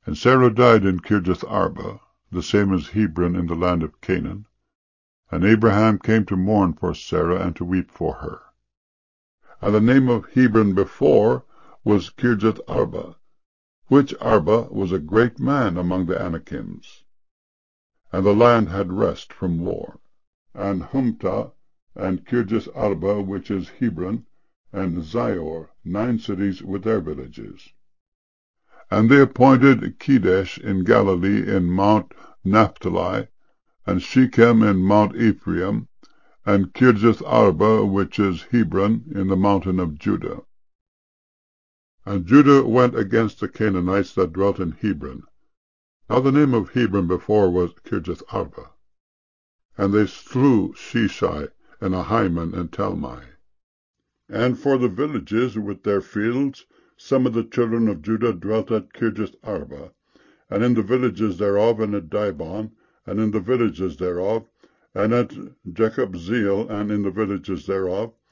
And Sarah died in Kirjath-arba, the same as Hebron in the land of Canaan. And Abraham came to mourn for Sarah, and to weep for her. And the name of Hebron before was Kirjath-arba, which Arba was a great man among the Anakims. And the land had rest from war. And Humta, and Kirjath-arba, which is Hebron, and Zior, 9 cities with their villages. And they appointed Kedesh in Galilee in Mount Naphtali, and Shechem in Mount Ephraim, and Kirjath-arba, which is Hebron, in the mountain of Judah. And Judah went against the Canaanites that dwelt in Hebron. Now the name of Hebron before was Kirjath-arba. And they slew Sheshai, and Ahiman, and Talmai. And for the villages with their fields, some of the children of Judah dwelt at Kirjath-arba, and in the villages thereof, and at Dibon, and in the villages thereof, and at Jekabzeel, and in the villages thereof,